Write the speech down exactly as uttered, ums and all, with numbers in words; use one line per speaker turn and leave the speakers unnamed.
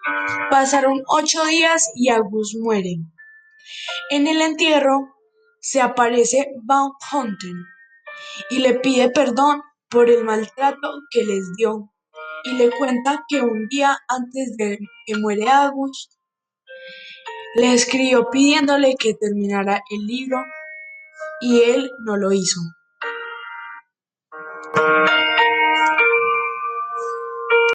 Pasaron ocho días y Agus muere. En el entierro se aparece Van Houten y le pide perdón por el maltrato que les dio y le cuenta que un día antes de que muere Agus, le escribió pidiéndole que terminara el libro y él no lo hizo.